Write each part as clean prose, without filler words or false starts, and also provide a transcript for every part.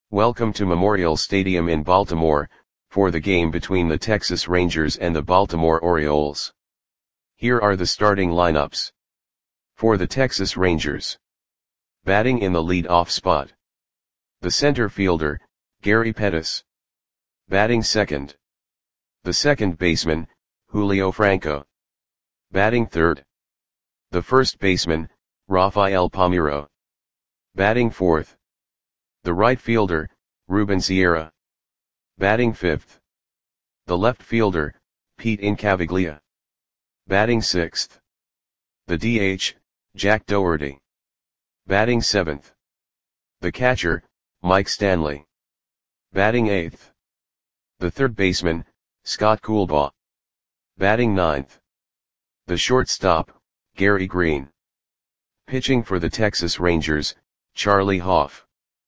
Welcome to Memorial Stadium in Baltimore, for the game between the Texas Rangers and the Baltimore Orioles. Here are the starting lineups. For the Texas Rangers. Batting in the lead-off spot. The center fielder, Gary Pettis. Batting second. The second baseman, Julio Franco. Batting third. The first baseman, Rafael Palmeiro. Batting fourth. The right fielder, Ruben Sierra. Batting fifth. The left fielder, Pete Incaviglia. Batting sixth. The DH, Jack Dougherty. Batting seventh. The catcher, Mike Stanley. Batting eighth. The third baseman, Scott Coolbaugh. Batting ninth. The shortstop, Gary Green. Pitching for the Texas Rangers, Charlie Hough.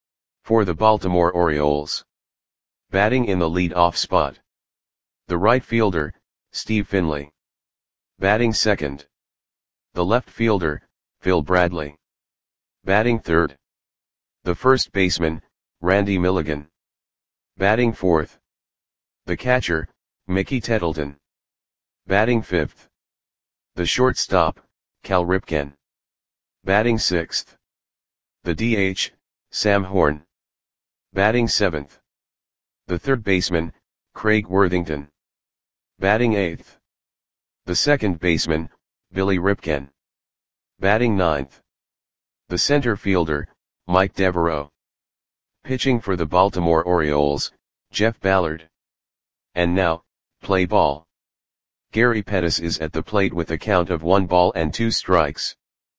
For the Baltimore Orioles. Batting in the lead-off spot. The right fielder, Steve Finley. Batting second. The left fielder, Phil Bradley. Batting third. The first baseman, Randy Milligan. Batting fourth. The catcher, Mickey Tettleton. Batting fifth. The shortstop, Cal Ripken. Batting sixth. The DH, Sam Horn. Batting seventh. The third baseman, Craig Worthington. Batting eighth. The second baseman, Billy Ripken. Batting ninth. The center fielder, Mike Devereaux. Pitching for the Baltimore Orioles, Jeff Ballard. And now, play ball. Gary Pettis is at the plate with a count of 1-2 strikes.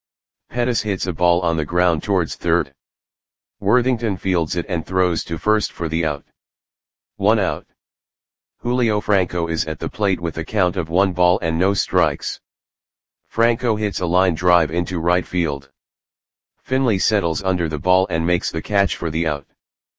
Pettis hits a ball on the ground towards third. Worthington fields it and throws to first for the out. 1 out. Julio Franco is at the plate with a count of 1-0 strikes. Franco hits a line drive into right field. Finley settles under the ball and makes the catch for the out.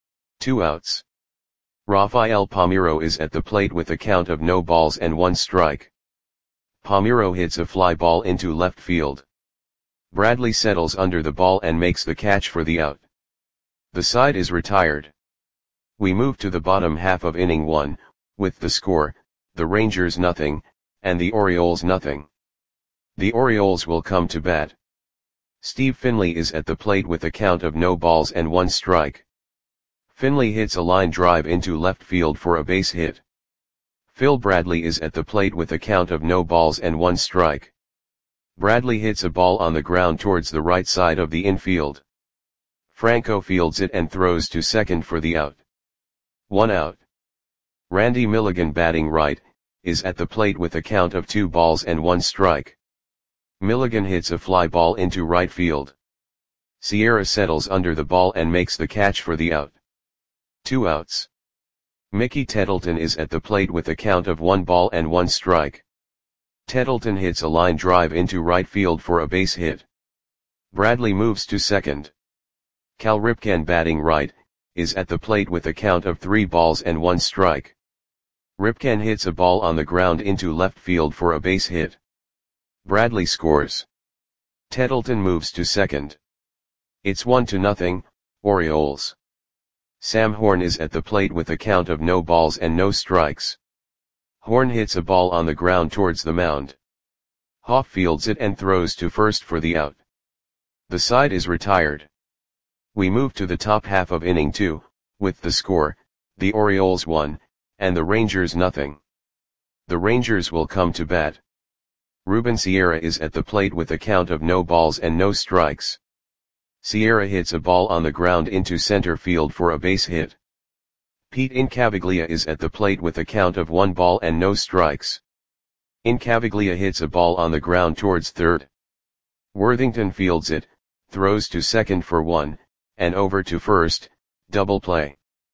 2 outs. Rafael Palmeiro is at the plate with a count of 0-1 strike. Palmeiro hits a fly ball into left field. Bradley settles under the ball and makes the catch for the out. The side is retired. We move to the bottom half of inning 1, with the score, the Rangers 0, and the Orioles 0. The Orioles will come to bat. Steve Finley is at the plate with a count of 0-1 strike. Finley hits a line drive into left field for a base hit. Phil Bradley is at the plate with a count of 0-1 strike. Bradley hits a ball on the ground towards the right side of the infield. Franco fields it and throws to second for the out. 1 out. Randy Milligan, batting right, is at the plate with a count of 2-1 strike. Milligan hits a fly ball into right field. Sierra settles under the ball and makes the catch for the out. 2 outs. Mickey Tettleton is at the plate with a count of 1-1 strike. Tettleton hits a line drive into right field for a base hit. Bradley moves to second. Cal Ripken, batting right, is at the plate with a count of 3-1 strike. Ripken hits a ball on the ground into left field for a base hit. Bradley scores. Tettleton moves to second. It's 1-0, Orioles. Sam Horn is at the plate with a count of 0-0 strikes. Horn hits a ball on the ground towards the mound. Hough fields it and throws to first for the out. The side is retired. We move to the top half of inning 2, with the score, the Orioles 1, and the Rangers 0. The Rangers will come to bat. Ruben Sierra is at the plate with a count of 0-0 strikes. Sierra hits a ball on the ground into center field for a base hit. Pete Incaviglia is at the plate with a count of 1-0 strikes. Incaviglia hits a ball on the ground towards third. Worthington fields it, throws to second for 1, and over to first, double play.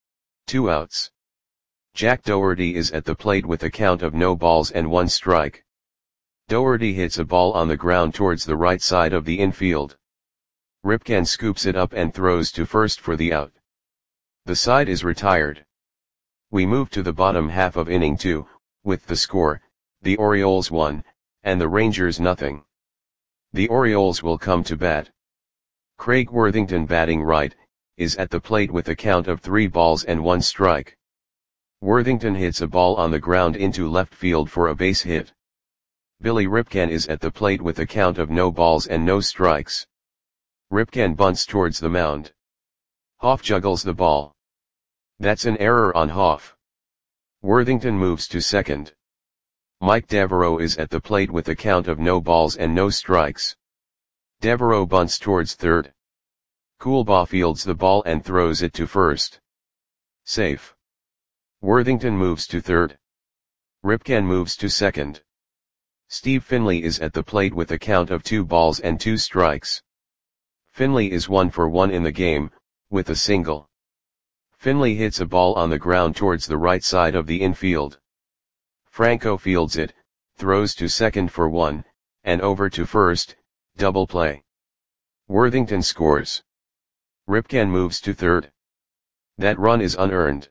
2 outs. Jack Dougherty is at the plate with a count of 0-1 strike. Dougherty hits a ball on the ground towards the right side of the infield. Ripken scoops it up and throws to first for the out. The side is retired. We move to the bottom half of inning 2, with the score, the Orioles 1, and the Rangers 0. The Orioles will come to bat. Craig Worthington, batting right, is at the plate with a count of 3 balls and 1 strike. Worthington hits a ball on the ground into left field for a base hit. Billy Ripken is at the plate with a count of no balls and no strikes. Ripken bunts towards the mound. Hoff juggles the ball. That's an error on Hoff. Worthington moves to second. Mike Devereaux is at the plate with a count of no balls and no strikes. Devereaux bunts towards third. Coolbaugh fields the ball and throws it to first. Safe. Worthington moves to third. Ripken moves to second. Steve Finley is at the plate with a count of 2 balls and 2 strikes. Finley is 1 for 1 in the game, with a single. Finley hits a ball on the ground towards the right side of the infield. Franco fields it, throws to second for 1, and over to first, double play. Worthington scores. Ripken moves to third. That run is unearned.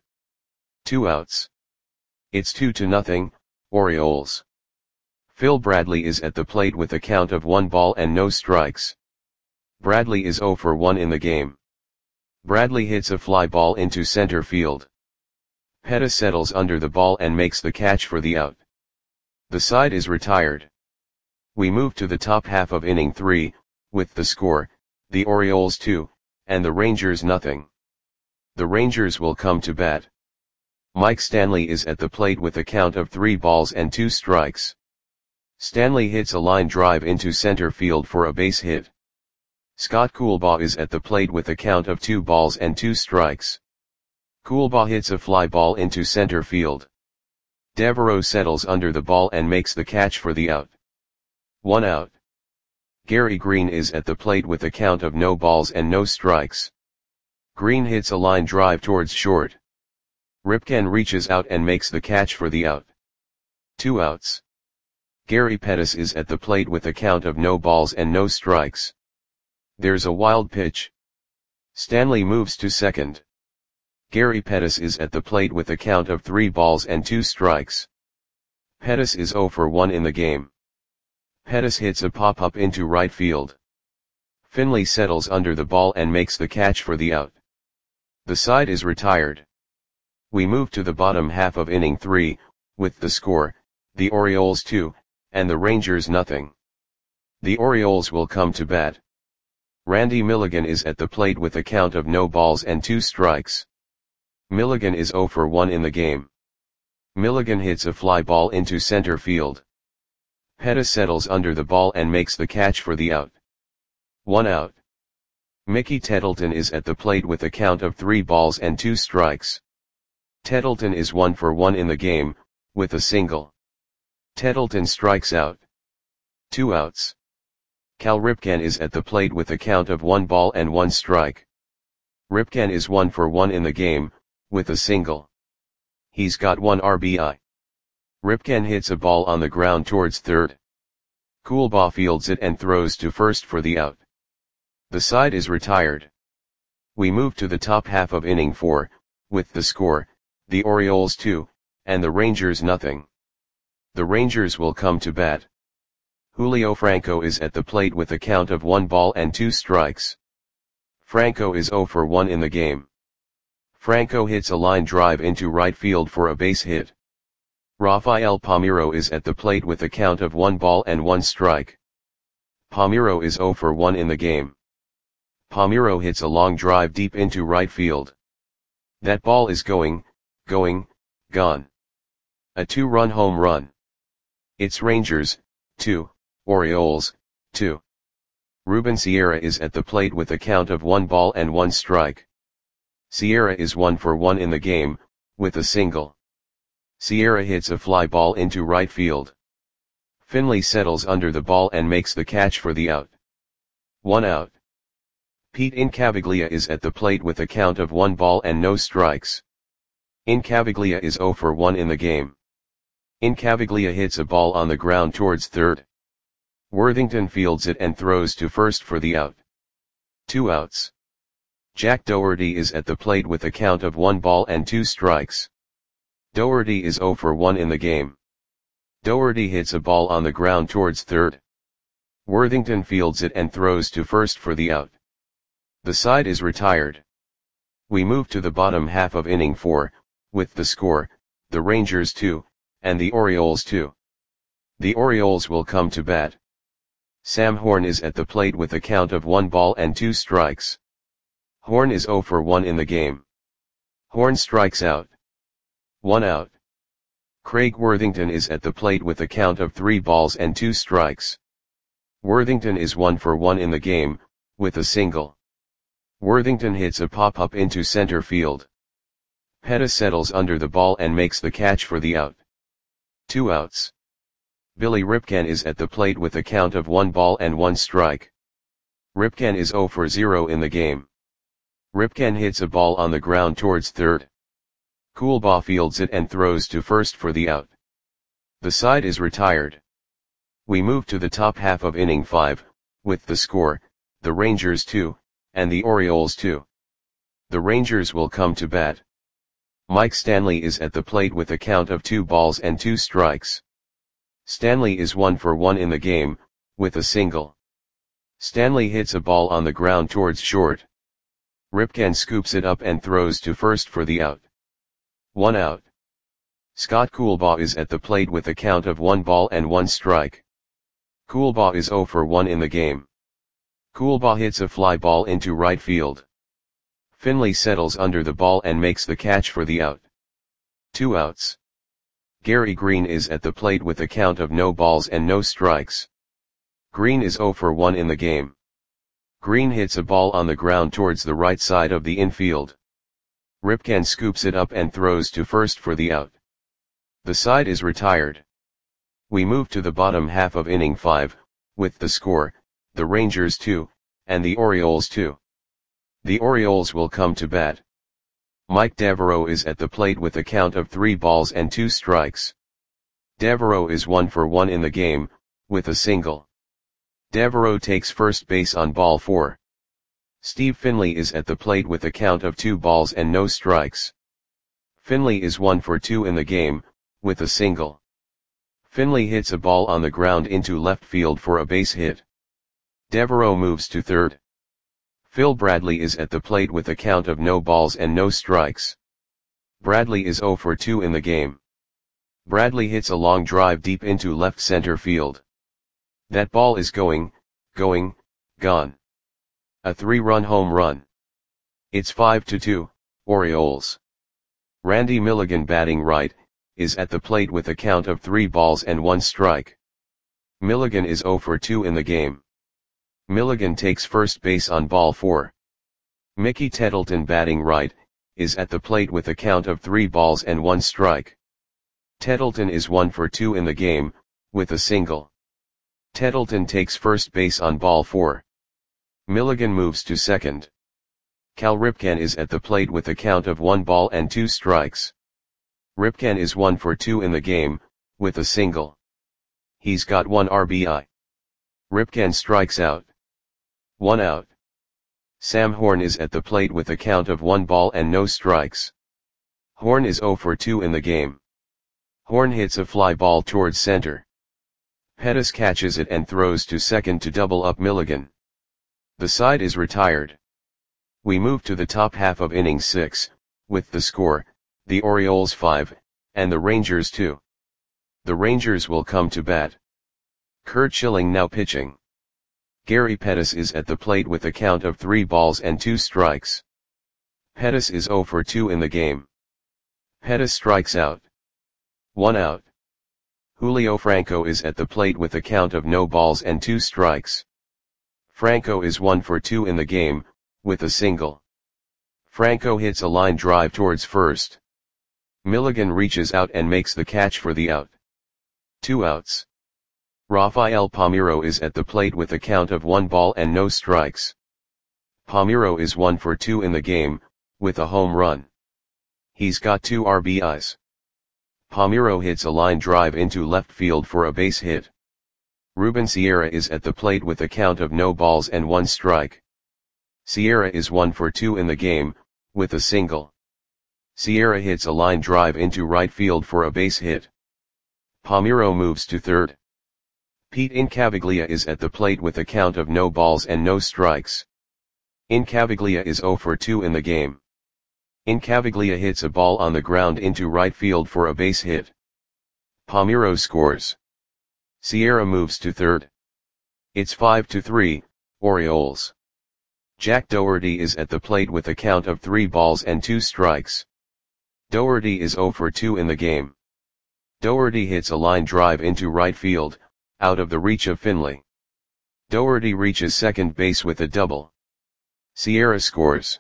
2 outs. It's 2-0, Orioles. Phil Bradley is at the plate with a count of 1 ball and no strikes. Bradley is 0 for 1 in the game. Bradley hits a fly ball into center field. Pettis settles under the ball and makes the catch for the out. The side is retired. We move to the top half of inning 3, with the score, the Orioles 2, and the Rangers 0. The Rangers will come to bat. Mike Stanley is at the plate with a count of 3 balls and 2 strikes. Stanley hits a line drive into center field for a base hit. Scott Coolbaugh is at the plate with a count of 2 balls and 2 strikes. Coolbaugh hits a fly ball into center field. Devereaux settles under the ball and makes the catch for the out. 1 out. Gary Green is at the plate with a count of no balls and no strikes. Green hits a line drive towards short. Ripken reaches out and makes the catch for the out. 2 outs. Gary Pettis is at the plate with a count of no balls and no strikes. There's a wild pitch. Stanley moves to second. Gary Pettis is at the plate with a count of 3 balls and 2 strikes. Pettis is 0 for 1 in the game. Pettis hits a pop-up into right field. Finley settles under the ball and makes the catch for the out. The side is retired. We move to the bottom half of inning 3, with the score, the Orioles 2, and the Rangers 0. The Orioles will come to bat. Randy Milligan is at the plate with a count of no balls and 2 strikes. Milligan is 0 for 1 in the game. Milligan hits a fly ball into center field. Pettis settles under the ball and makes the catch for the out. 1 out. Mickey Tettleton is at the plate with a count of 3 balls and 2 strikes. Tettleton is 1 for 1 in the game, with a single. Tettleton strikes out. 2 outs. Cal Ripken is at the plate with a count of 1 ball and 1 strike. Ripken is 1 for 1 in the game, with a single. He's got 1 RBI. Ripken hits a ball on the ground towards third. Coolbaugh fields it and throws to first for the out. The side is retired. We move to the top half of inning 4, with the score, the Orioles 2, and the Rangers 0. The Rangers will come to bat. Julio Franco is at the plate with a count of 1 ball and 2 strikes. Franco is 0 for 1 in the game. Franco hits a line drive into right field for a base hit. Rafael Palmeiro is at the plate with a count of 1 ball and 1 strike. Palmeiro is 0 for 1 in the game. Palmeiro hits a long drive deep into right field. That ball is gone. A 2-run home run. It's Rangers, 2, Orioles, 2. Ruben Sierra is at the plate with a count of 1 ball and 1 strike. Sierra is 1 for 1 in the game, with a single. Sierra hits a fly ball into right field. Finley settles under the ball and makes the catch for the out. 1 out. Pete Incaviglia is at the plate with a count of 1 ball and no strikes. Incaviglia is 0 for 1 in the game. Incaviglia hits a ball on the ground towards third. Worthington fields it and throws to first for the out. 2 outs. Jack Dougherty is at the plate with a count of 1 ball and 2 strikes. Dougherty is 0 for 1 in the game. Dougherty hits a ball on the ground towards third. Worthington fields it and throws to first for the out. The side is retired. We move to the bottom half of inning 4, with the score, the Rangers 2, and the Orioles 2. The Orioles will come to bat. Sam Horn is at the plate with a count of 1 ball and 2 strikes. Horn is 0 for 1 in the game. Horn strikes out. 1 out. Craig Worthington is at the plate with a count of 3 balls and 2 strikes. Worthington is 1 for 1 in the game, with a single. Worthington hits a pop-up into center field. Pettis settles under the ball and makes the catch for the out. 2 outs. Billy Ripken is at the plate with a count of 1 ball and 1 strike. Ripken is 0 for 0 in the game. Ripken hits a ball on the ground towards third. Coolbaugh fields it and throws to first for the out. The side is retired. We move to the top half of inning 5, with the score, the Rangers 2, and the Orioles 2. The Rangers will come to bat. Mike Stanley is at the plate with a count of 2 balls and 2 strikes. Stanley is 1 for 1 in the game, with a single. Stanley hits a ball on the ground towards short. Ripken scoops it up and throws to first for the out. 1 out. Scott Coolbaugh is at the plate with a count of 1 ball and 1 strike. Coolbaugh is 0 for 1 in the game. Coolbaugh hits a fly ball into right field. Finley settles under the ball and makes the catch for the out. 2 outs. Gary Green is at the plate with a count of no balls and no strikes. Green is 0 for 1 in the game. Green hits a ball on the ground towards the right side of the infield. Ripken scoops it up and throws to first for the out. The side is retired. We move to the bottom half of inning 5, with the score, the Rangers 2, and the Orioles 2. The Orioles will come to bat. Mike Devereaux is at the plate with a count of 3 balls and 2 strikes. Devereaux is 1 for 1 in the game, with a single. Devereaux takes first base on ball 4. Steve Finley is at the plate with a count of 2 balls and no strikes. Finley is 1 for 2 in the game, with a single. Finley hits a ball on the ground into left field for a base hit. Devereaux moves to third. Phil Bradley is at the plate with a count of no balls and no strikes. Bradley is 0 for 2 in the game. Bradley hits a long drive deep into left center field. That ball is gone. A 3-run home run. It's 5-2, Orioles. Randy Milligan batting right, is at the plate with a count of 3 balls and 1 strike. Milligan is 0 for 2 in the game. Milligan takes first base on ball 4. Mickey Tettleton batting right, is at the plate with a count of 3 balls and 1 strike. Tettleton is 1 for 2 in the game, with a single. Tettleton takes first base on ball 4. Milligan moves to second. Cal Ripken is at the plate with a count of 1 ball and 2 strikes. Ripken is 1 for 2 in the game, with a single. He's got 1 RBI. Ripken strikes out. 1 out. Sam Horn is at the plate with a count of 1 ball and no strikes. Horn is 0 for 2 in the game. Horn hits a fly ball towards center. Pettis catches it and throws to second to double up Milligan. The side is retired. We move to the top half of inning 6, with the score, the Orioles 5, and the Rangers 2. The Rangers will come to bat. Curt Schilling now pitching. Gary Pettis is at the plate with a count of 3 balls and 2 strikes. Pettis is 0 for 2 in the game. Pettis strikes out. 1 out. Julio Franco is at the plate with a count of no balls and 2 strikes. Franco is 1 for 2 in the game, with a single. Franco hits a line drive towards first. Milligan reaches out and makes the catch for the out. 2 outs. Rafael Palmeiro is at the plate with a count of 1 ball and no strikes. Palmeiro is 1 for 2 in the game, with a home run. He's got 2 RBIs. Palmeiro hits a line drive into left field for a base hit. Ruben Sierra is at the plate with a count of no balls and 1 strike. Sierra is 1 for 2 in the game, with a single. Sierra hits a line drive into right field for a base hit. Palmeiro moves to third. Pete Incaviglia is at the plate with a count of no balls and no strikes. Incaviglia is 0 for 2 in the game. Incaviglia hits a ball on the ground into right field for a base hit. Palmeiro scores. Sierra moves to third. It's 5-3, Orioles. Jack Doherty is at the plate with a count of 3 balls and 2 strikes. Doherty is 0 for 2 in the game. Doherty hits a line drive into right field, out of the reach of Finley. Doherty reaches second base with a double. Sierra scores.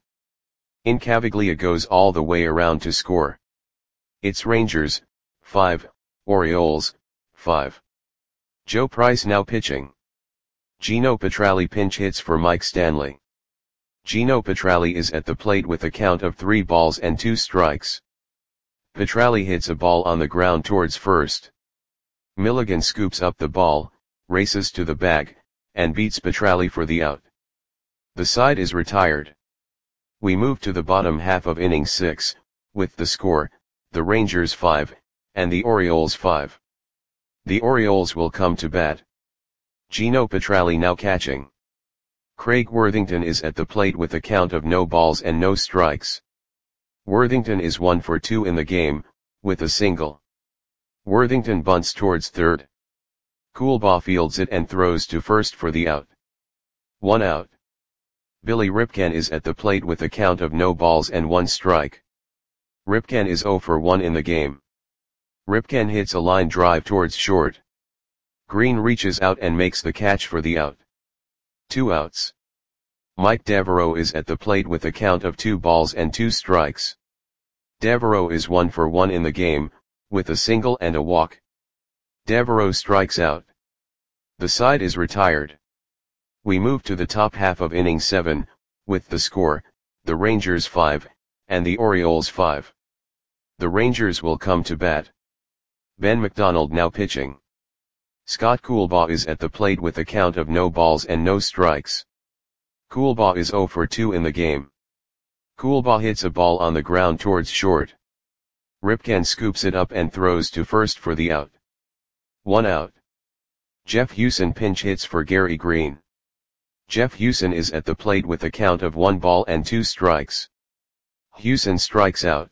Incaviglia goes all the way around to score. It's Rangers, 5, Orioles, 5. Joe Price now pitching. Gino Petralli pinch hits for Mike Stanley. Gino Petralli is at the plate with a count of 3 balls and 2 strikes. Petralli hits a ball on the ground towards first. Milligan scoops up the ball, races to the bag, and beats Petralli for the out. The side is retired. We move to the bottom half of inning 6, with the score, the Rangers 5, and the Orioles 5. The Orioles will come to bat. Gino Petralli now catching. Craig Worthington is at the plate with a count of no balls and no strikes. Worthington is 1 for 2 in the game, with a single. Worthington bunts towards third. Coolbaugh fields it and throws to first for the out. 1 out. Billy Ripken is at the plate with a count of no balls and 1 strike. Ripken is 0 for 1 in the game. Ripken hits a line drive towards short. Green reaches out and makes the catch for the out. 2 outs. Mike Devereaux is at the plate with a count of 2 balls and 2 strikes. Devereaux is 1 for 1 in the game, with a single and a walk. Devereaux strikes out. The side is retired. We move to the top half of inning 7, with the score, the Rangers 5, and the Orioles 5. The Rangers will come to bat. Ben McDonald now pitching. Scott Coolbaugh is at the plate with a count of no balls and no strikes. Coolbaugh is 0 for 2 in the game. Coolbaugh hits a ball on the ground towards short. Ripken scoops it up and throws to first for the out. 1 out. Jeff Hewson pinch hits for Gary Green. Jeff Hewson is at the plate with a count of 1 ball and 2 strikes. Hewson strikes out.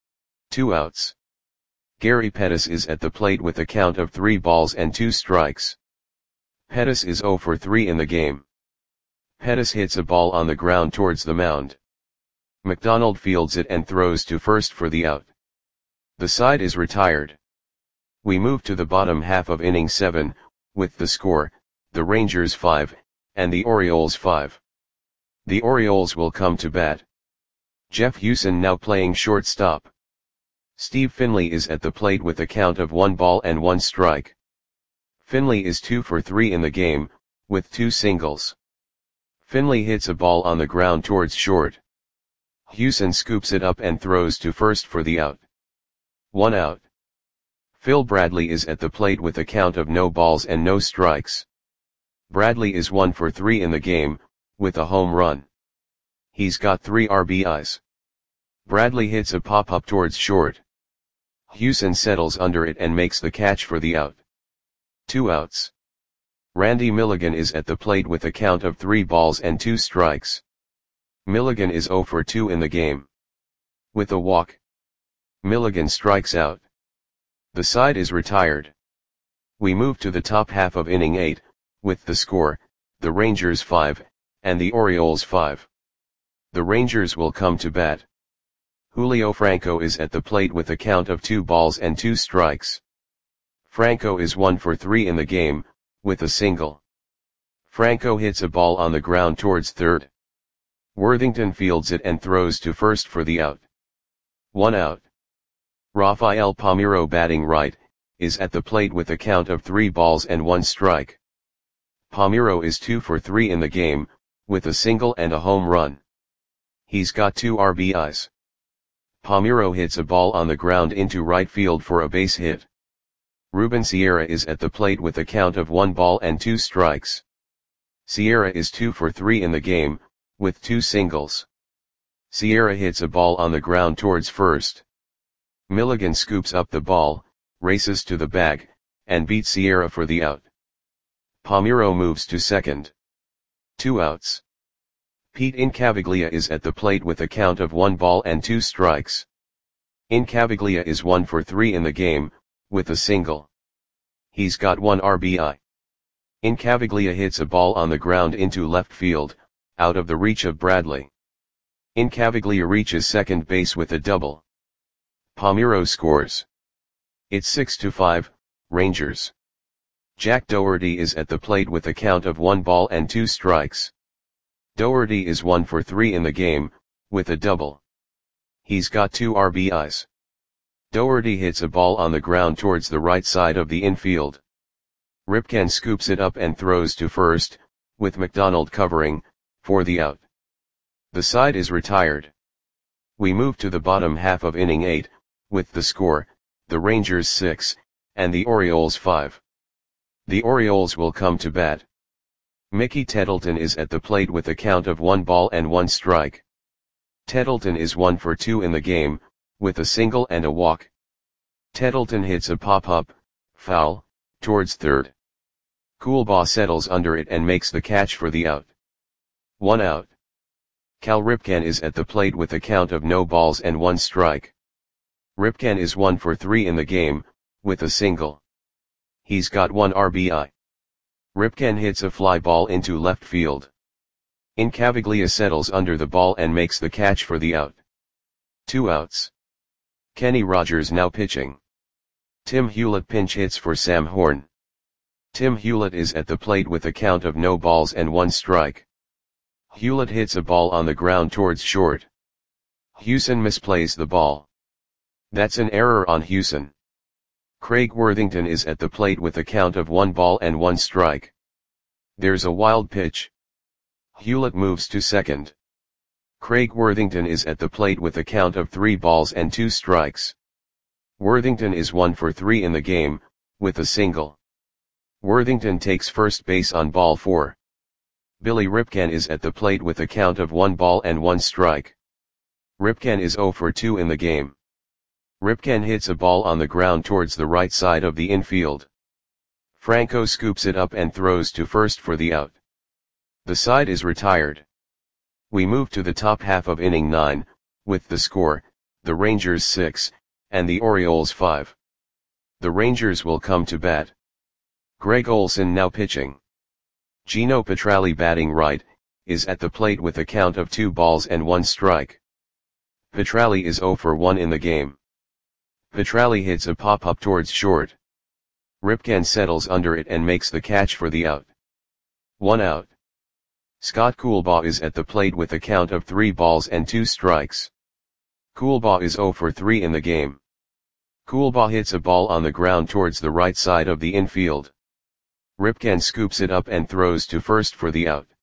2 outs. Gary Pettis is at the plate with a count of 3 balls and 2 strikes. Pettis is 0 for 3 in the game. Pettis hits a ball on the ground towards the mound. McDonald fields it and throws to first for the out. The side is retired. We move to the bottom half of inning 7, with the score, the Rangers 5, and the Orioles 5. The Orioles will come to bat. Jeff Hewson now playing shortstop. Steve Finley is at the plate with a count of 1 ball and 1 strike. Finley is 2 for 3 in the game, with 2 singles. Finley hits a ball on the ground towards short. Hewson scoops it up and throws to first for the out. 1 out. Phil Bradley is at the plate with a count of no balls and no strikes. Bradley is 1 for 3 in the game, with a home run. He's got 3 RBIs. Bradley hits a pop-up towards short. Hewson settles under it and makes the catch for the out. 2 outs. Randy Milligan is at the plate with a count of 3 balls and 2 strikes. Milligan is 0 for 2 in the game. With a walk. Milligan strikes out. The side is retired. We move to the top half of inning 8, with the score, the Rangers 5, and the Orioles 5. The Rangers will come to bat. Julio Franco is at the plate with a count of 2 balls and 2 strikes. Franco is 1 for 3 in the game, with a single. Franco hits a ball on the ground towards third. Worthington fields it and throws to first for the out. 1 out. Rafael Palmeiro batting right, is at the plate with a count of 3 balls and 1 strike. Palmeiro is 2 for 3 in the game, with a single and a home run. He's got 2 RBIs. Palmeiro hits a ball on the ground into right field for a base hit. Ruben Sierra is at the plate with a count of 1 ball and 2 strikes. Sierra is 2 for 3 in the game, with 2 singles. Sierra hits a ball on the ground towards first. Milligan scoops up the ball, races to the bag, and beats Sierra for the out. Palmeiro moves to second. 2 outs. Pete Incaviglia is at the plate with a count of 1 ball and 2 strikes. Incaviglia is 1 for 3 in the game, with a single. He's got 1 RBI. Incaviglia hits a ball on the ground into left field, out of the reach of Bradley. Incaviglia reaches second base with a double. Palmeiro scores. It's 6-5, Rangers. Jack Doherty is at the plate with a count of 1 ball and 2 strikes. Doherty is 1 for 3 in the game, with a double. He's got 2 RBIs. Doherty hits a ball on the ground towards the right side of the infield. Ripken scoops it up and throws to first, with McDonald covering, for the out. The side is retired. We move to the bottom half of inning 8, with the score, the Rangers 6, and the Orioles 5. The Orioles will come to bat. Mickey Tettleton is at the plate with a count of 1 ball and 1 strike. Tettleton is 1 for 2 in the game, with a single and a walk. Tettleton hits a pop-up, foul, towards third. Coolbaugh settles under it and makes the catch for the out. 1 out. Cal Ripken is at the plate with a count of no balls and 1 strike. Ripken is 1 for 3 in the game, with a single. He's got 1 RBI. Ripken hits a fly ball into left field. Incaviglia settles under the ball and makes the catch for the out. 2 outs. Kenny Rogers now pitching. Tim Hewlett pinch hits for Sam Horn. Tim Hewlett is at the plate with a count of no balls and 1 strike. Hewlett hits a ball on the ground towards short. Hewson misplays the ball. That's an error on Hewson. Craig Worthington is at the plate with a count of 1 ball and 1 strike. There's a wild pitch. Hewlett moves to second. Craig Worthington is at the plate with a count of 3 balls and 2 strikes. Worthington is 1 for 3 in the game, with a single. Worthington takes first base on ball 4. Billy Ripken is at the plate with a count of 1 ball and 1 strike. Ripken is 0 for 2 in the game. Ripken hits a ball on the ground towards the right side of the infield. Franco scoops it up and throws to first for the out. The side is retired. We move to the top half of inning 9, with the score, the Rangers 6, and the Orioles 5. The Rangers will come to bat. Greg Olson now pitching. Gino Petralli batting right, is at the plate with a count of 2 balls and 1 strike. Petralli is 0 for 1 in the game. Petralli hits a pop-up towards short. Ripken settles under it and makes the catch for the out. 1 out. Scott Coolbaugh is at the plate with a count of 3 balls and 2 strikes. Coolbaugh is 0 for 3 in the game. Coolbaugh hits a ball on the ground towards the right side of the infield. Ripken scoops it up and throws to first for the out.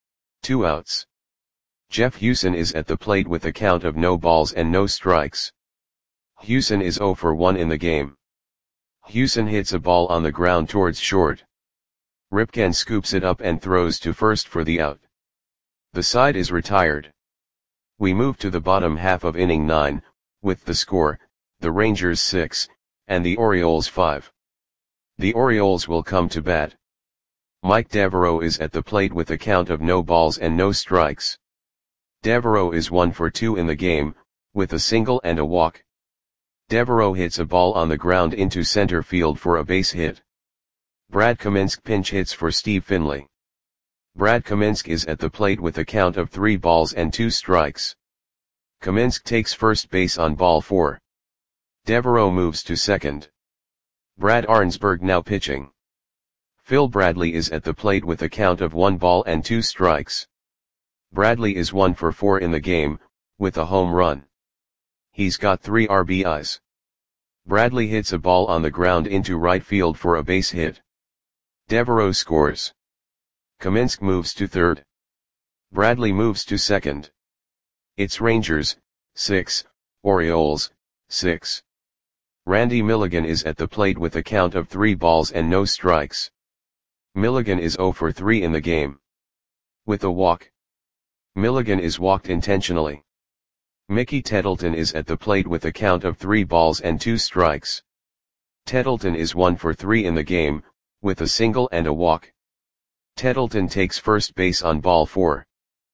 2 outs. Jeff Hewson is at the plate with a count of no balls and no strikes. Hewson is 0 for 1 in the game. Hewson hits a ball on the ground towards short. Ripken scoops it up and throws to first for the out. The side is retired. We move to the bottom half of inning 9, with the score, the Rangers 6, and the Orioles 5. The Orioles will come to bat. Mike Devereaux is at the plate with a count of no balls and no strikes. Devereaux is 1 for 2 in the game, with a single and a walk. Devereaux hits a ball on the ground into center field for a base hit. Brad Kaminsk pinch hits for Steve Finley. Brad Kaminsk is at the plate with a count of 3 balls and 2 strikes. Kaminsk takes first base on ball 4. Devereaux moves to second. Brad Arnsberg now pitching. Phil Bradley is at the plate with a count of 1 ball and 2 strikes. Bradley is 1 for 4 in the game, with a home run. He's got 3 RBIs. Bradley hits a ball on the ground into right field for a base hit. Devereaux scores. Kaminsk moves to third. Bradley moves to second. It's Rangers, 6, Orioles, 6. Randy Milligan is at the plate with a count of 3 balls and no strikes. Milligan is 0 for 3 in the game. With a walk. Milligan is walked intentionally. Mickey Tettleton is at the plate with a count of 3 balls and 2 strikes. Tettleton is 1 for 3 in the game, with a single and a walk. Tettleton takes first base on ball 4.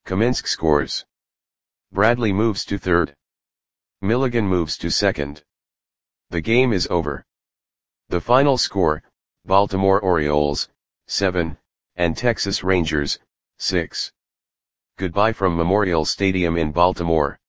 Kaminsky scores. Bradley moves to third. Milligan moves to second. The game is over. The final score, Baltimore Orioles, 7, and Texas Rangers, 6. Goodbye from Memorial Stadium in Baltimore.